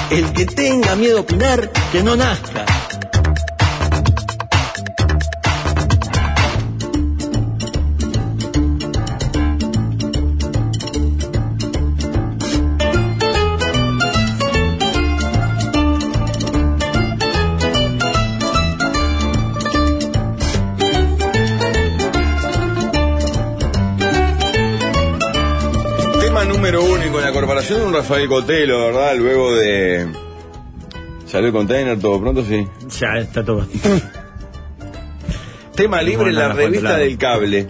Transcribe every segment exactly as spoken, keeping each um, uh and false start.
El que tenga miedo a opinar, que no nazca. Número uno y con la corporación de un Rafael Cotelo, ¿verdad? Luego de... ¿Salió el container todo pronto? Sí. Ya está todo. Tema libre, la revista del cable.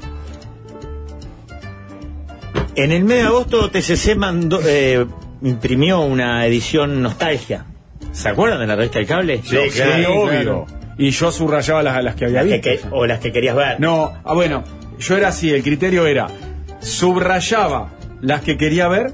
En el mes de agosto T C C mandó, eh, imprimió una edición nostalgia. ¿Se acuerdan de la revista del cable? Sí, sí, claro, obvio. Claro. Y yo subrayaba las, las que había las visto. Que, o las que querías ver. No, ah, bueno, yo era así, el criterio era, subrayaba las que quería ver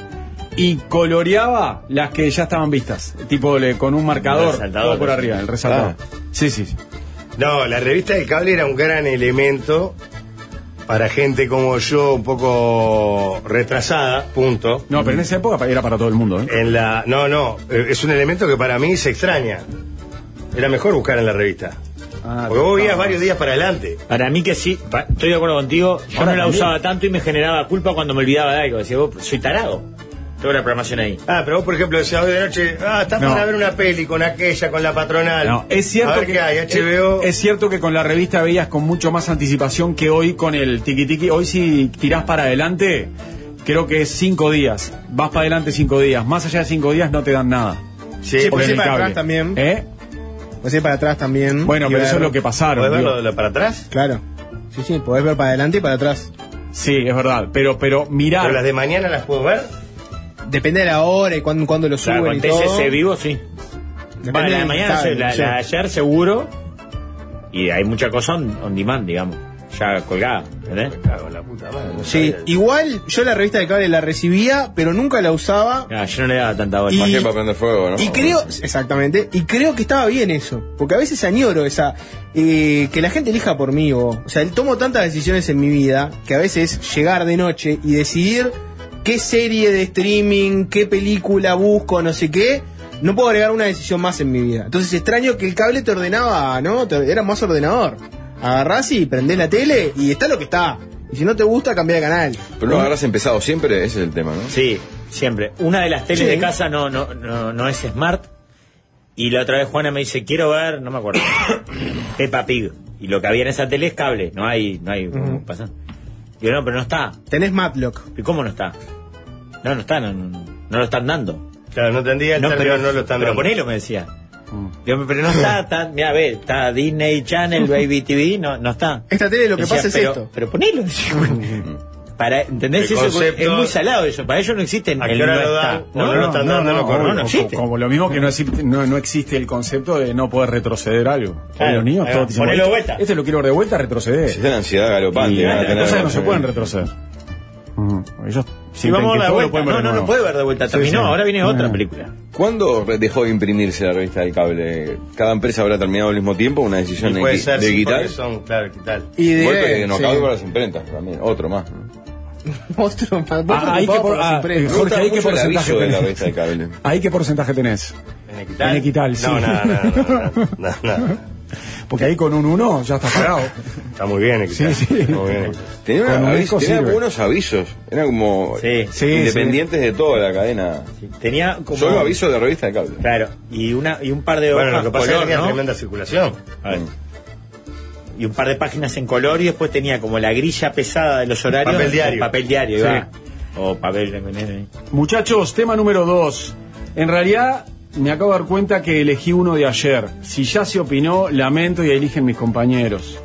y coloreaba las que ya estaban vistas, tipo le, con un marcador todo por arriba, el resaltado. Ah. Sí, sí, sí. No, la revista del cable era un gran elemento para gente como yo, un poco retrasada, punto. No, pero en esa época era para todo el mundo, ¿eh? En la, no, no, es un elemento que para mí se extraña. Era mejor buscar en la revista. Ah, porque vos veías varios días para adelante. Para mí que sí, pa, estoy de acuerdo contigo. Yo Ahora no la también. usaba tanto y me generaba culpa cuando me olvidaba de algo. Decía, vos, soy tarado. Tengo la programación ahí. Ah, pero vos, por ejemplo, decías hoy de noche, ah, estás no. para ver una peli con aquella, con la patronal. No, es cierto a ver que qué hay, H B O. Es, es cierto que con la revista veías con mucho más anticipación que hoy con el tiki tiki. Hoy si tirás para adelante, creo que es cinco días. Vas para adelante cinco días. Más allá de cinco días no te dan nada. Sí, sí porque para atrás también. ¿Eh? Podés ir para atrás también. Bueno, pero ver, eso es lo que pasaron. ¿Podés verlo lo para atrás? Claro. Sí, sí, podés ver para adelante y para atrás. Sí, es verdad. Pero, pero mirar. ¿Pero las de mañana las puedo ver? Depende de la hora y cuándo, cuándo lo suben claro, y todo. T C C vivo, sí. Depende la de mañana, estado, la, sí. la de ayer seguro. Y hay mucha cosa on, on demand, digamos. Ya colgada, ¿entendés? Me cago en la puta madre. No sí, sabía. Igual yo la revista de cable la recibía, pero nunca la usaba. Ah, yo no le daba tanta bola. Más que para prender fuego, ¿no? Y creo, exactamente, y creo que estaba bien eso. Porque a veces añoro esa, eh, que la gente elija por mí, o, o sea, tomo tantas decisiones en mi vida, que a veces llegar de noche y decidir qué serie de streaming, qué película busco, no sé qué, no puedo agregar una decisión más en mi vida. Entonces extraño que el cable te ordenaba, ¿no? Te, era más ordenador. Agarrás y prendés la tele y está lo que está. Y si no te gusta, cambia de canal. Pero no habrás empezado siempre, ese es el tema, ¿no? Sí, siempre. Una de las teles sí. de casa no, no, no, no es smart. Y la otra vez Juana me dice, quiero ver, no me acuerdo, Peppa Pig. Y lo que había en esa tele es cable, no hay, no hay, uh-huh. pasa. Digo, no, pero no está. Tenés Matlock. ¿Y cómo no está? No, no está, no, no, no lo están dando. Claro, no entendía el no, pero no lo están pero dando. Ponelo, me decía. Digo, pero no está, está mira, ve, está Disney Channel, Baby T V, no, no está. Esta tele lo que decía, pasa es pero, esto. Pero ponelo. Para, ¿entendés? Eso concepto, es muy salado eso. Para ellos no existe el no está. No, no, no, están dando, no, no, no, no existe. Como lo mismo que no existe, no, no existe el concepto de no poder retroceder algo. Claro, los niños todos dicen, ponelo de vuelta. Este lo quiero ver de vuelta, retroceder. Si está ansiedad galopante. Y las cosas no se pueden retroceder. Uh-huh. Ellos si vamos a ver de vuelta, no, no, no puede ver de vuelta. Terminó, sí, sí. Ahora viene otra uh-huh. película. ¿Cuándo dejó de imprimirse la revista del cable? ¿Cada empresa habrá terminado al mismo tiempo? ¿Una decisión de, puede ser, de sí, quitar? Son, claro, quitar. Y de golpe que no acabó con las imprentas también. Otro más. Otro más. Ah, ahí que por, ah, Jorge, ahí qué porcentaje de la tenés. revista del cable. Ahí qué porcentaje tenés. En Equital. En Equital, sí. No, nada, nada, nada, nada. Porque ahí con un uno ya está pagado. Está muy bien, Equital. Sí, sí. Muy bien. Tenía, una aviso, tenía buenos avisos. Era como sí, sí, independientes sí. de toda la cadena. Sí. Tenía como solo avisos de revista de cable. Claro. Y una y un par de bueno, hojas lo que pasa color, es que tenía ¿no? tremenda circulación. A ver. Y un par de páginas en color y después tenía como la grilla pesada de los horarios. Papel diario. Papel diario, sí. iba. O papel. Muchachos, tema número dos. En realidad me acabo de dar cuenta que elegí uno de ayer. Si ya se opinó, lamento y eligen mis compañeros.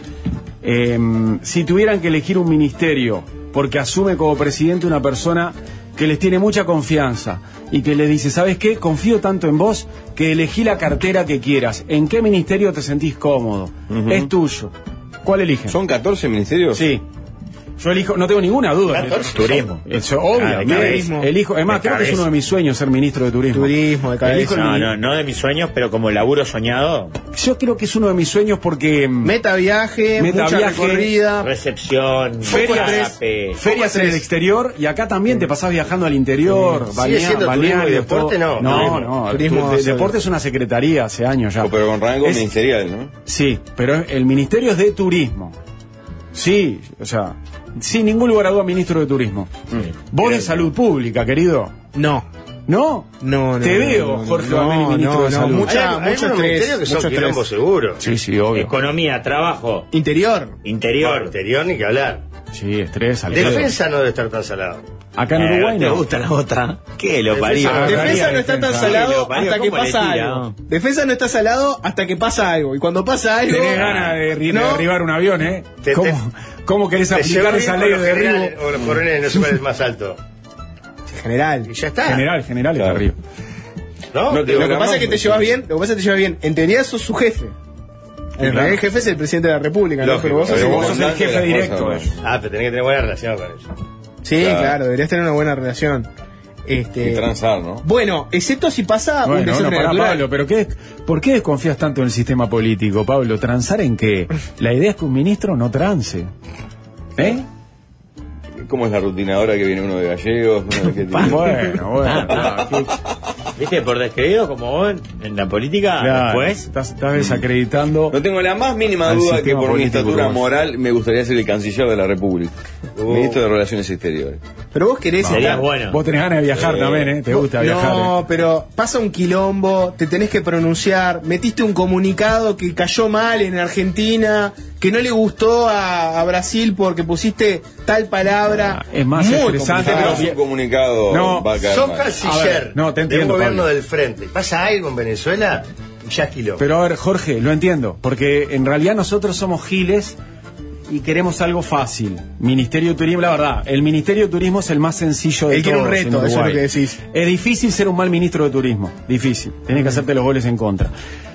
Eh, si tuvieran que elegir un ministerio, porque asume como presidente una persona que les tiene mucha confianza y que les dice, ¿sabes qué? Confío tanto en vos que elegí la cartera que quieras. ¿En qué ministerio te sentís cómodo? Uh-huh. Es tuyo. ¿Cuál eligen? ¿Son catorce ministerios? Sí. Yo elijo, no tengo ninguna duda. catorce. Turismo. Eso, obviamente. Ah, de cabeza. Elijo, es más, De creo que es cabeza. uno de mis sueños ser ministro de turismo. Turismo, de cabeza. Elijo el No, mini- no, no de mis sueños, pero como laburo soñado, Yo creo que es uno de mis sueños porque mm, Meta viaje, Meta mucha viaje, recorrida. recepción, ferias, zarape. ferias en el exterior y acá también te pasás viajando al interior. ¿Sigue balnea- siendo turismo y balnearios, deporte? todo. No, no, turismo. no, Turismo, tu- de- sí. deporte es una secretaría hace años ya. Pero con rango Es- ministerial, ¿no? Sí, pero el ministerio es de turismo. Sí, o sea, sin ningún lugar a duda, ministro de turismo. Vos de salud pública, querido. No. ¿No? No, no. Te no, veo, no, Jorge no, Bameli, ministro no, de no, salud. mucha- Hay, hay mucho unos estrés, ministerios que son mucho quilombo estrés. seguro. Sí, sí, obvio. Economía, trabajo, Interior. interior. No, interior ni que hablar. Sí, estrés, alcohol. Defensa no debe estar tan salado. Acá en Eh, Uruguay ¿Te no. gusta la otra? ¿Qué lo Defensa- parió? Ah, Defensa realidad, no está tan defensa. salado Sí, lo parió, hasta que ¿cómo le pasa tira? algo. Defensa no está salado hasta que pasa algo. Y cuando pasa algo. Tenés ganas de, ri- de ¿no? derribar un avión, ¿eh? Te- ¿Cómo, te- ¿Cómo querés Te aplicar lleva esa bien ley con de los derribo? generales, o los coroneles, no sé cuál es más alto. General. Y ya está. General, general, Claro. de arriba. ¿No? No te- Digo, Lo que Lo pasa es que te llevas bien. Lo que pasa es que te llevas bien. En teoría sos su jefe. En realidad el jefe es el presidente de la República, ¿no? Lógico, Pero vos sos pero el- vos sos el jefe Comandante de las directo. Fuerzas eh. Ah, pero tenés que tener buena relación con ellos. Sí, Claro. claro, deberías tener una buena relación. Este, Y transar, ¿no? bueno, excepto si pasa un Bueno, desastre bueno, pará, natural. Pablo, pero ¿qué, ¿por qué desconfías tanto en el sistema político, Pablo? ¿Transar en qué? La idea es que un ministro no trance. ¿Eh? ¿Cómo es la rutina ahora que viene uno de gallegos? Uno de qué tipo? Bueno, bueno. no, ¿qué- ¿Viste? Por descreído como vos en la política, claro, después. estás, estás desacreditando. No tengo la más mínima Al duda que sistema por mi político estatura uruguayo. moral me gustaría ser el canciller de la República. Ministro de Relaciones Exteriores. Pero vos querés Sería estar- bueno. Vos tenés ganas de viajar Eh, también, ¿eh? Te Vos- gusta viajar. No, ¿eh? pero pasa un quilombo, te tenés que pronunciar, metiste un comunicado que cayó mal en Argentina, que no le gustó a, a Brasil porque pusiste tal palabra. Ah, es más Muy estresante, complicado. Pero es un comunicado No, va a caer Son mal. A canciller ver, no, te de entiendo, un gobierno Pablo. del frente. ¿Pasa algo en Venezuela? Y ya quilombo. Pero a ver, Jorge, lo entiendo, porque en realidad nosotros somos giles y queremos algo fácil. Ministerio de Turismo, la verdad, el Ministerio de Turismo es el más sencillo de Él quiere un todos en reto, eso es lo Uruguay. que decís. Es difícil ser un mal ministro de Turismo, difícil. Tenés que hacerte los goles en contra.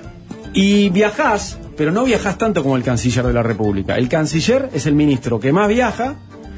Y viajás, pero no viajás tanto como el canciller de la República. El canciller es el ministro que más viaja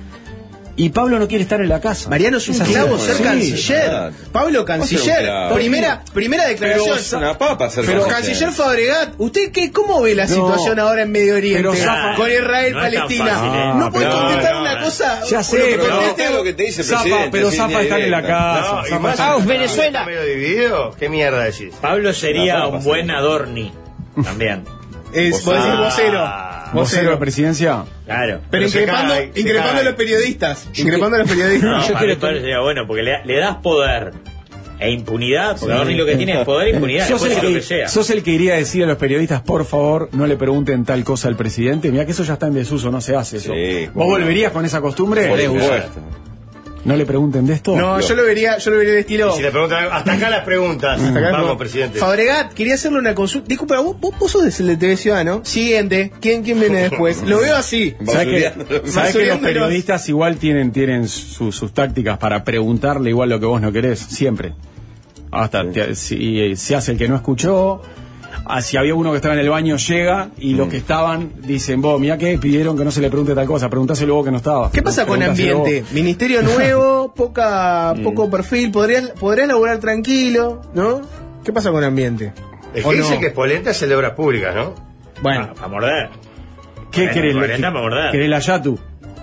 y Pablo no quiere estar en la casa. Mariano es un así. clavo ser Sí. canciller. claro. Pablo canciller. clavo. Primera, primera declaración. Es una papa ser Pero canciller. canciller Fabregat, ¿usted qué, cómo ve la No, situación ahora en Medio Oriente? pero zafa- con Israel, no es tan Palestina. fácil, ¿eh? no No, puede pero- contestar no, una no. cosa. Ya sé, lo que pero- conteste- Es lo que te dice el Zapa, presidente. pero sí, Zapa está en la directa. casa. No, y Zapa más está- en un Venezuela. medio dividido, ¿qué mierda decís? Pablo sería La papa, un buen sí. Adorni. También. Es, vos Ah. decís vocero. ¿Vocero de presidencia? Claro. Pero, Pero se increpando, cae, se increpando cae. a los periodistas. Increpando a los periodistas. No, Yo para quiero mí Pablo sería bueno porque le, le das poder e impunidad. Porque Adorni lo que tiene es poder e impunidad. Sos Después el, hace lo que, que sea. sos el que iría a decir a los periodistas, por favor, no le pregunten tal cosa al presidente. Mira que eso ya está en desuso, no se hace eso. Sí, ¿Vos cómo volverías con esa costumbre? Por Le gusta. supuesto. No le pregunten de esto. No, yo lo vería, yo lo vería de estilo. Si le preguntan, hasta acá las preguntas. Hasta acá, Vamos, no. presidente. Fabregat, quería hacerle una consulta. Disculpa, vos, vos, vos sos del de T V Ciudadano. Siguiente. ¿Quién, quién viene después? Lo veo así. ¿Sabes que, Basureando. sabés que los Basureándolos. periodistas igual tienen, tienen su- sus tácticas para preguntarle igual lo que vos no querés? Siempre. Hasta te- si se hace el que no escuchó. Ah, si había uno que estaba en el baño, llega y los que estaban dicen, vos, mirá que pidieron que no se le pregunte tal cosa, preguntáselo vos que no estaba. ¿Qué pasa con Preguntáselo ambiente? vos. Ministerio nuevo, poca, poco perfil. Podrías, podrías laburar tranquilo, ¿no? ¿Qué pasa con ambiente? Es ¿O que no? dice que Polenta hace de obras públicas, ¿no? Bueno, Para morder. ¿Qué Bueno, querés? cuarenta ¿Qué- para morder. ¿Querés la Yatu?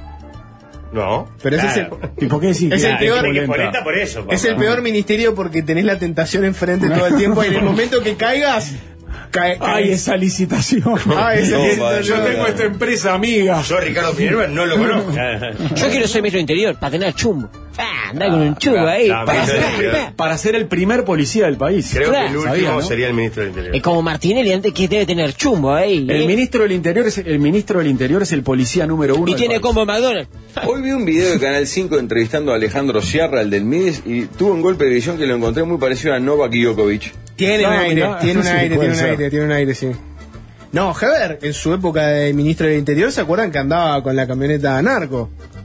No. pero ese Claro. es el, ¿Y por qué decís Es que el es peor- Tiene que polenta? polenta por eso. es papá. el peor ministerio porque tenés la tentación enfrente todo el tiempo y en el momento que caigas, cae, Ay, caes. esa licitación. Ay, esa No, licitación. Yo tengo esta empresa amiga. Yo, Ricardo Minerva, no lo conozco. Yo quiero ser ministro de Interior para tener chumbo. Ah, andar con un chumbo ahí. la pa, ministra del pa, Interior. pa. Para ser el primer policía del país. Creo Claro. que el último Sabía, ¿no? sería el ministro del Interior. Es como Martinelli antes que debe tener chumbo ahí. El ¿eh? ministro del Interior es el ministro del Interior es el policía número uno. Y del tiene país. combo McDonald's. Hoy vi un video de Canal cinco entrevistando a Alejandro Sierra, el del M I D E S, y tuvo un golpe de visión que lo encontré muy parecido a Novak Djokovic. Tiene un No, aire, mirá, tiene un sí, aire, puede tiene un ser. aire, tiene un aire, sí. No, Heber, en su época de ministro del Interior, ¿se acuerdan que andaba con la camioneta narco?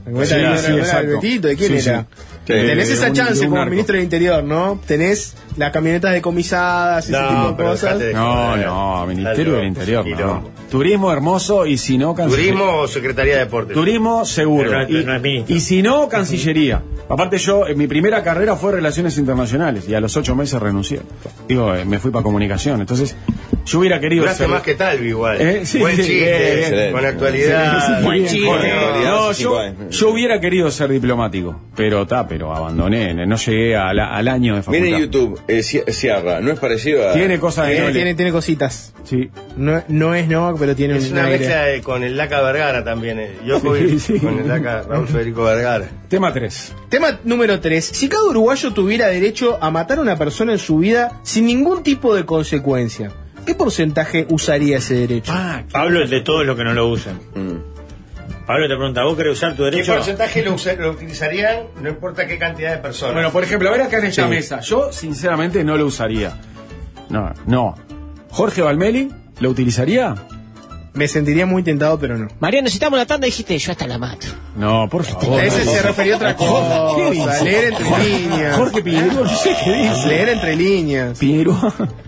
Cuenta Sí, que no sí, era- no era exacto. Albertito, ¿de quién Sí, sí. era? Sí, Tenés de esa un- chance de un como narco. ministro del Interior, ¿no? Tenés las camionetas decomisadas, ese No, tipo de pero cosas. dejate de- No, Joder, no, Ministerio está del Interior, loco, no. loco. Turismo hermoso y si no, Cancillería. Turismo o Secretaría de Deportes. Turismo seguro. Pero no es- y, no es ministro. y si no, Cancillería. Aparte yo, en mi primera carrera fue Relaciones Internacionales y a los ocho meses renuncié. Digo, eh, me fui para comunicación. Entonces, yo hubiera querido Duraste ser... más que Talvi igual. Eh, sí, Buen sí, chiste, bien, bien. con actualidad. Sí, sí, Buen bien, chiste. joder. Actualidad, No, hace cinco yo, años. yo hubiera querido ser diplomático, pero está, pero abandoné, no llegué a la- al año de facultad. Miren YouTube, eh, Cia- Sierra, ¿no es parecido a...? Tiene cosas de Tiene, Nole. tiene, tiene cositas. Sí. No, no es Novak, pero tiene Es un una aire. mezcla de- con el Laca Vergara también. Eh. Djokovic Sí, sí. con el Laca Raúl Federico Vergara. Tema tres. Tema número tres. Si cada uruguayo tuviera derecho a matar a una persona en su vida sin ningún tipo de consecuencia, ¿qué porcentaje usaría ese derecho? Ah, Pablo es de todos los que no lo usan. Mm. Pablo te pregunta, ¿vos querés usar tu ¿Qué derecho? porcentaje lo, usa- lo utilizarían? No importa qué cantidad de personas. Bueno, por ejemplo, a ver acá en esta Sí. mesa. Yo, sinceramente, no lo usaría. No, no. Jorge Valmeli, ¿lo utilizaría? Me sentiría muy tentado, pero no. Mariano, si estamos en la tanda, dijiste, yo hasta la mato. No, por favor. Ese no. se refería a otra ¿Qué cosa. dice? Leer entre líneas. Jorge Piñero, no sé qué dice. Leer entre líneas. Piñero.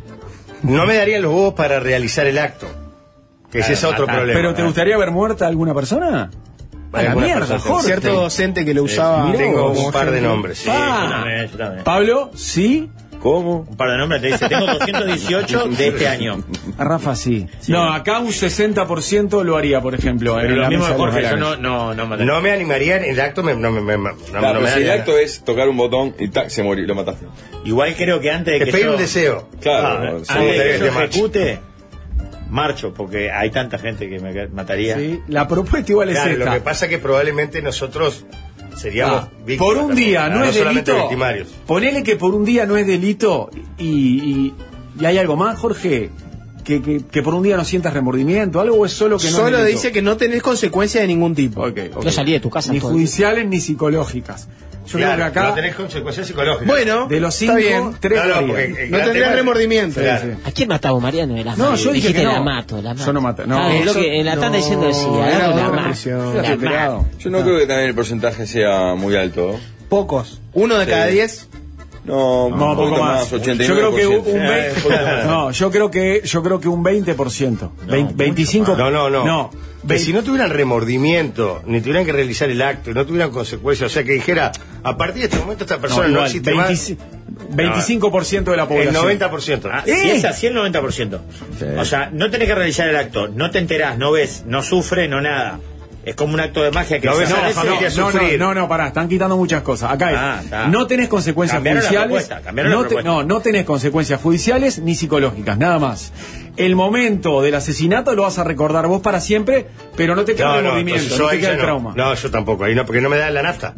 No me darían los huevos para realizar el acto. Que ese es Claro, otro matar. problema. ¿Pero te gustaría ver muerta alguna persona? A la Alguna mierda, persona. Jorge. Cierto docente que lo usaba. mirá Tengo como un par de ejemplo. nombres. Sí. Ah. Yo también, yo también. Pablo, sí. ¿Cómo? Un par de nombres te dice, tengo doscientos dieciocho de este año. A Rafa, sí. No, acá un sesenta por ciento lo haría, por ejemplo. Pero en lo la mismo mesa de de los Jorge, yo galanes. no, no, no mataría. No me animaría en el acto, me, no me, me- no, Claro, no me pero si el daría. acto es tocar un botón y tac, se murió, lo mataste. Igual creo que antes de Te que pedí yo, un deseo. Claro, Ah, sí. antes de que yo de marcha. ejecute, marcho, porque hay tanta gente que me mataría. Sí, la propuesta igual es Claro, lo esta. que pasa es que probablemente nosotros seríamos Ah, víctimas por un también, día no, es solamente delito. victimarios. Ponele que por un día no es delito y, y, y hay algo más, Jorge, que, que, que por un día no sientas remordimiento, algo o es solo que no Solo es delito? dice que no tenés consecuencias de ningún tipo. Ok, ok. No salí de tu casa ni todo el judiciales ni psicológicas. Yo Claro, creo que acá no tenés consecuencias psicológicas. Bueno, de los está cinco, bien. tres No, no, harían. porque el No gran tendrías tema es- remordimiento. Claro. Sí. ¿A quién matamos, Mariano? De las No, manos? yo dije Dijiste que no. la mato, la mato. Yo no maté, no. Ah, lo Eso- que en la tanda no, diciendo sí, era agarro la otra mato. presión. La Fíjate, pelado. mato. Yo no creo que también el porcentaje sea muy alto. Pocos. Uno de Sí. cada diez. No, No, un poco poquito más. más, ochenta y Yo creo nueve que por un ciento. veinte, no, yo creo que yo creo que un veinte por ciento. Vein- veinticinco No, no, no. No, Que vein- si no tuvieran remordimiento, ni tuvieran que realizar el acto, y no tuvieran consecuencias, o sea, que dijera, a partir de este momento esta persona no, igual, existe más, veinticinco veinticinco por ciento de la el población. noventa por ciento. Ah, ¡Eh! Si es así, el noventa por ciento. O sea, no tenés que realizar el acto, no te enterás, no ves, no sufre, no nada. Es como un acto de magia que No ves a la desaparece. familia No, no, sufrir. no, no, pará, están quitando muchas cosas. Acá es, Ah, está. no tenés consecuencias Cambiaron la judiciales. propuesta, cambiaron la no, te- propuesta. no, no tenés consecuencias judiciales ni psicológicas, nada más. El momento del asesinato lo vas a recordar vos para siempre, pero no te queda No, el no, movimiento, entonces no, yo te ahí queda ya el no. trauma. No, yo tampoco, ahí no, porque no me da la nafta.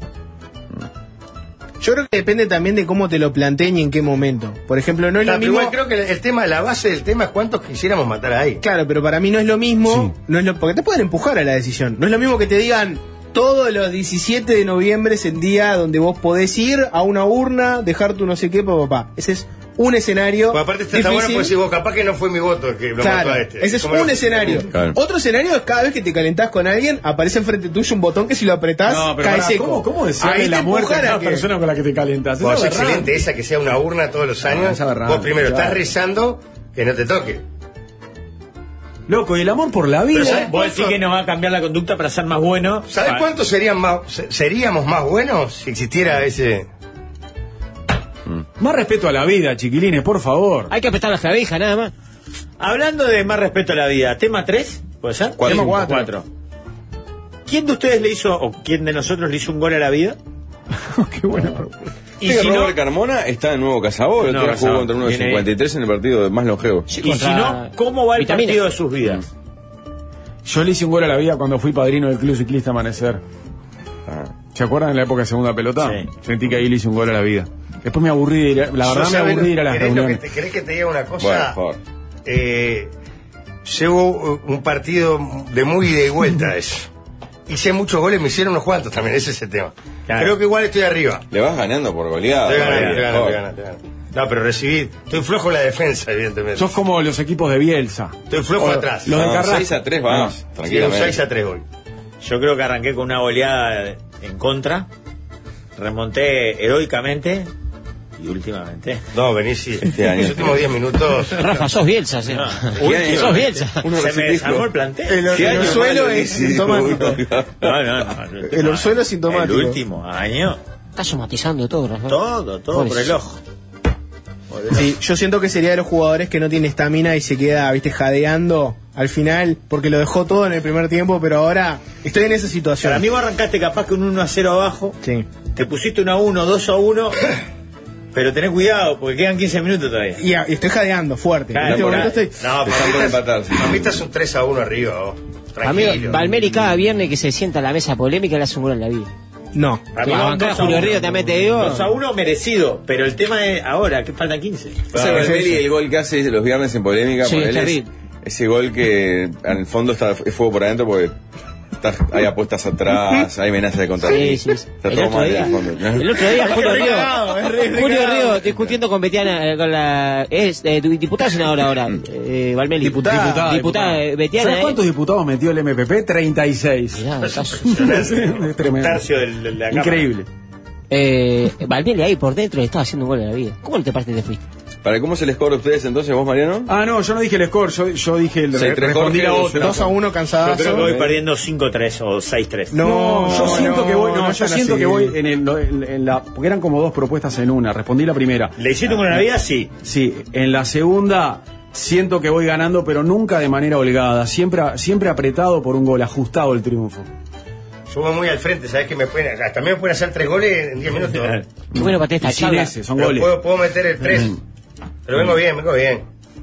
Yo creo que depende también de cómo te lo planteen y en qué momento. Por ejemplo, no es Claro, lo pero mismo. igual creo que el tema, la base del tema es cuántos quisiéramos matar ahí. Claro, pero para mí no es lo mismo. Sí. No es lo, porque te pueden empujar a la decisión. No es lo mismo que te digan todos los diecisiete de noviembre es el día donde vos podés ir a una urna, dejar tu no sé qué, papá. papá. Ese es un escenario. Bueno, aparte está, está bueno difícil. porque si vos capaz que no fue mi voto el que lo Claro, mató a este. ese es ¿Cómo un lo- escenario. Claro. Otro escenario es cada vez que te calentás con alguien, aparece enfrente tuyo un botón que si lo apretás, No, pero cae pará, seco. ¿cómo, cómo desearle Ahí te la muerte a empujan a cada que- persona con la que te calentas? Vos, Es es aberrante. excelente esa que sea una urna todos los años. es aberrante, Vos primero claro. estás rezando que no te toque. Loco, y el amor por la vida. Pero ¿sabes Vos decís que nos va a cambiar la conducta para ser más bueno. ¿Sabés Ah, cuántos serían más, se- seríamos más buenos si existiera ese... Más respeto a la vida, chiquilines, por favor. Hay que apretar la clavija, nada más. Hablando de más respeto a la vida, tema tres, ¿puede ser? Cuatro. Tema Cinco. cuatro. ¿Quién de ustedes le hizo, o quién de nosotros le hizo un gol a la vida? Qué buena propuesta. Y Sí, si no, Robert Carmona está en nuevo Casabó, el No, otro día jugó Casabó. contra uno de Viene ahí. cincuenta y tres en el partido más longevo. y si contra no, ¿cómo va el Vitamina. partido de sus vidas? Yo le hice un gol a la vida cuando fui padrino del Club Ciclista Amanecer. Ah. ¿Se acuerdan de la época de segunda pelota? Sí. Sentí que ahí le hice un gol a la vida. Después me aburrí de ir, a- la Yo, verdad me ¿sabés aburrí de ir a las ¿querés lo que reuniones. te- ¿Querés que te diga una Bueno, cosa? por favor. Eh, llevo un partido de muy ida y vuelta eso. Hice muchos goles, me hicieron unos cuantos también, ese es el tema. Claro. Creo que igual estoy arriba. Le vas ganando por goleada. Estoy ganando, Robert. estoy ganando, Por estoy ganando, estoy ganando. No, pero recibí. Estoy flojo en la defensa, evidentemente. Sos como los equipos de Bielsa. Estoy flojo O- atrás. Los de No, Carrasco. seis a tres vas, Sí, un tranquilamente. seis a tres hoy. Yo creo que arranqué con una goleada en contra, remonté heroicamente y últimamente. No, venís y Este año. los últimos diez minutos. Rafa, sos Bielsa, ¿sí? No, Último, sos Bielsa. se me desarmó el plantel. El, el ¿Qué año orzuelo malo es que sí, sintomático. No, no, no. El, último El orzuelo es año. sintomático. El último año, Estás somatizando todo, Rafa. todo, todo por el ojo. Sí, yo siento que sería de los jugadores que no tiene estamina y se queda, viste, jadeando al final, porque lo dejó todo en el primer tiempo, pero ahora estoy en esa situación. Para mí vos arrancaste capaz que un uno a cero abajo, Sí. te pusiste uno a uno, dos a uno, pero tenés cuidado porque quedan quince minutos todavía. Y, y estoy jadeando fuerte. Claro, en este por momento ahí. estoy... No, Te están por empatar, sí. A mí estás un tres a uno arriba, vos. Amigo, Tranquilo. Valmeri cada viernes que se sienta a la mesa polémica le hace un gol en la vida. No. Para mí Va a van bancar dos a Julio uno. Río, también te digo. dos a uno merecido, pero el tema es ahora, que faltan quince. Pasa que Valmeri, el gol que hace los viernes en polémica, Sí, ponele, es es- terrible. ese gol que en el fondo está, es fuego por adentro porque está- hay apuestas atrás, hay amenazas de contra. Sí, sí, sí. Está El todo otro mal en día, el fondo. el otro día Julio Río, recagado, es re Julio recagado. Río discutiendo con Betiana, eh, con la, es eh, diputada senadora ahora, eh, Valmeli. Diputada. Diputada, diputada, eh, Betiana. ¿Sabes eh. cuántos diputados metió el M P P? treinta y seis. Mirá, está- Es Un tremendo. tercio del- de la cámara. Increíble. eh, Valmeli ahí por dentro le estaba haciendo un gol en la vida. ¿Cómo te parece que te fuiste? ¿Para cómo se les cobra a ustedes entonces, vos, Mariano? Ah, no, yo no dije el score, yo, yo dije el Sí, re- tres respondí la Jorge, otra. dos a uno Yo cansadazo. creo que voy perdiendo cinco tres o seis tres. No, No, yo siento no, que voy, no, no yo están siento así. que voy en, el, en, en la, porque eran como dos propuestas en una. Respondí la primera. ¿Le hiciste con la vida? Sí. Sí, en la segunda siento que voy ganando, pero nunca de manera holgada, siempre, siempre apretado por un gol, ajustado el triunfo. Yo voy muy al frente, ¿sabés que me pueden, hasta me pueden hacer tres goles en diez minutos? Qué bueno para tener esta Y sin charla. ese, son Pero goles. puedo, puedo meter el tres. Pero vengo bien, vengo bien.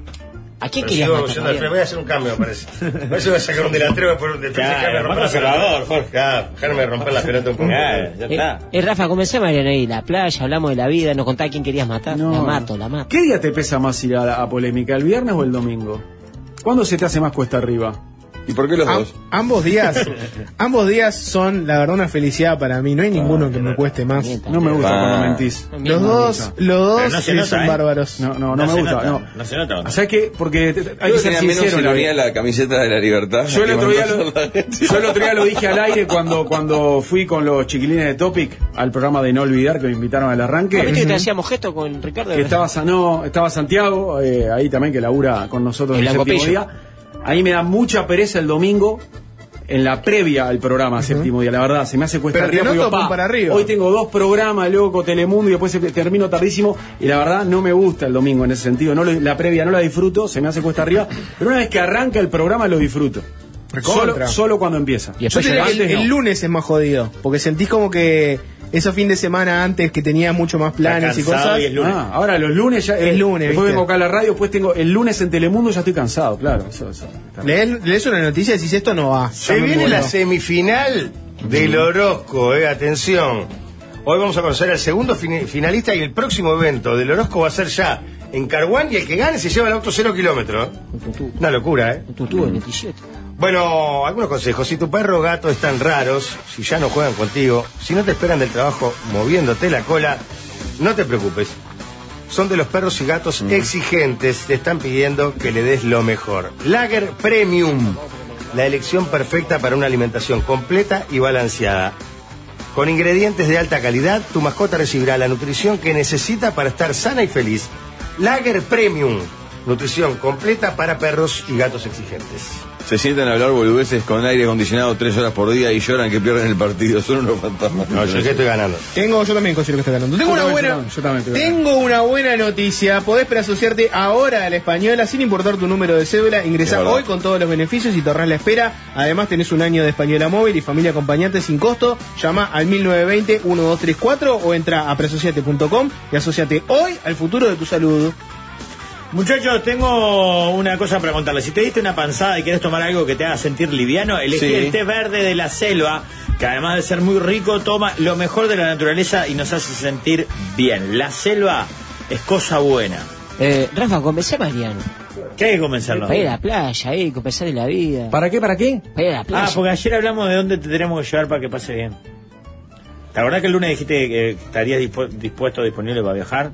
¿A quién Pero querías sigo matar, siendo el tres. Mariano? Voy a hacer un cambio, me parece. A ver si voy a sacar un delantero por después Claro, dejarme romper manda la cerrador, pelota. Jorge. Claro, dejarme romper la pelota un poco. Claro, ya Eh, está. eh, Rafa, comencé Mariano ahí, la playa, hablamos de la vida, nos contás a quién querías matar. No. La mato, la mato. ¿Qué día te pesa más ir a, a polémica, el viernes o el domingo? ¿Cuándo se te hace más cuesta arriba? ¿Y por qué los Am- dos? ambos días ambos días son la verdad una felicidad para mí, no hay ninguno que me cueste más. Mienta. No me gusta Ah. cuando mentís. No Los mientas. dos, los dos Pero no se sí, nota, son ¿eh? bárbaros. No, no, no, No me se gusta. nota, no. no se nota. ¿Sabes qué? Porque te- te- hay Creo que que ser tenía menos sincero en la ironía vida. la camiseta de la libertad. Yo el que otro día mandó lo, la gente. yo el otro día lo dije al aire cuando, cuando fui con los chiquilines de Topic al programa de No Olvidar que me invitaron al arranque. ¿Viste que te hacíamos gesto con Ricardo? Que estaba, Sa- no, estaba Santiago, eh, ahí también que labura con nosotros El el séptimo Langopillo. día. Ahí me da mucha pereza el domingo en la previa al programa séptimo día, la verdad, se me hace cuesta Pero te arriba. porque noto digo, pum para arriba. Hoy tengo dos programas, luego con Telemundo y después se- termino tardísimo y la verdad no me gusta el domingo en ese sentido. No lo- la previa no la disfruto, se me hace cuesta arriba, pero una vez que arranca el programa lo disfruto. Solo, Recontra. solo cuando empieza. Y Yo después te diría que el, antes no. el lunes es más jodido, porque sentís como que esos fin de semana antes que tenía mucho más planes y cansado cosas. y es lunes. Ah, ahora los lunes ya Es lunes, después ¿viste? vengo acá a la radio, después tengo el lunes en Telemundo, ya estoy cansado, claro. Eso, eso. Lees, lees una noticia y decís esto no va. Se ya me viene muero. la semifinal del Orozco, eh, atención. Hoy vamos a conocer al segundo fini- finalista y el próximo evento del Orozco va a ser ya en Carguán y el que gane se lleva el auto cero kilómetros. Una locura, ¿eh? Un tutú de veintisiete. Bueno, algunos consejos. Si tu perro o gato están raros, si ya no juegan contigo, si no te esperan del trabajo moviéndote la cola, no te preocupes. Son de los perros y gatos exigentes, te están pidiendo que le des lo mejor. Lager Premium, la elección perfecta para una alimentación completa y balanceada. Con ingredientes de alta calidad, tu mascota recibirá la nutrición que necesita para estar sana y feliz. Lager Premium, nutrición completa para perros y gatos exigentes. Se sientan a hablar boludeces con aire acondicionado tres horas por día y lloran que pierden el partido. Son unos fantasmas. No, yo que estoy ganando. Tengo, yo también considero que estoy ganando. Tengo Yo una también, buena, yo también, yo también estoy ganando. tengo una buena noticia. Podés preasociarte ahora a la Española sin importar tu número de cédula. Ingresá Es verdad. hoy con todos los beneficios y te ahorrás la espera. Además tenés un año de Española móvil y familia acompañante sin costo. Llama al mil novecientos veinte, doce treinta y cuatro o entra a preasociate punto com y asociate hoy al futuro de tu salud. Muchachos, tengo una cosa para contarles. Si te diste una panzada y quieres tomar algo que te haga sentir liviano, elegí Sí. el té verde de la selva, que además de ser muy rico, toma lo mejor de la naturaleza y nos hace sentir bien. La selva es cosa buena. Eh, Rafa, convencé a Mariano. ¿Qué hay que convencerlo? Para ir a la playa, eh, conversar de la vida. ¿Para qué? ¿Para qué? Para ir a la playa. Ah, porque ayer hablamos de dónde te tenemos que llevar para que pase bien. ¿Te acordás que el lunes dijiste que estarías dispu- dispuesto, disponible para viajar?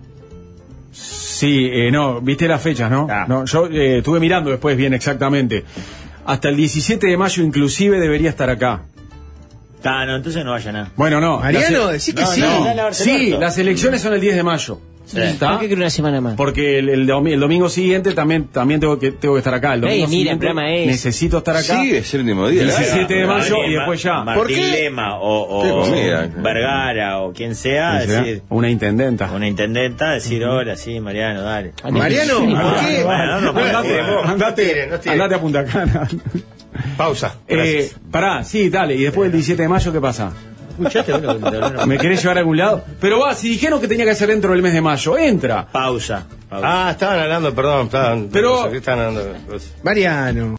Sí, eh, no, viste las fechas, ¿no? Ah. No, yo eh, estuve mirando después bien exactamente. Hasta el diecisiete de mayo inclusive debería estar acá. Ah, no, entonces no vaya nada. Bueno, no. Mariano, la decís que no, sí. no. no. Sí, las elecciones son el diez de mayo. Sí. ¿Está? ¿Por qué quiero una semana más? Porque el, el, domi- el domingo siguiente también también tengo que tengo que estar acá. El domingo Ey, mira, siguiente el programa es- necesito estar acá. Sí, es el último día. diecisiete de mayo Martín, y después ya. Martín ¿Por qué? Lema o, Qué o comida. Vergara o quien sea, ¿Sí, sí? decir, Una intendenta. una intendenta, decir hola, sí, Mariano, dale. Mariano, ¿por qué? Bueno, no, Bueno, Andate, vos, andate, tiren, no tiren. andate a Punta Cana. Pausa. Eh, Gracias. pará, sí, dale. Y después el diecisiete de mayo, ¿qué pasa? ¿Escuchaste vos lo que te hablaron? ¿Me querés llevar a algún lado? Pero va, si dijeron que tenía que ser dentro del mes de mayo, entra. Pausa. pausa. Ah, estaban hablando, perdón, estaban. Pero- no sé qué estaban hablando. Mariano.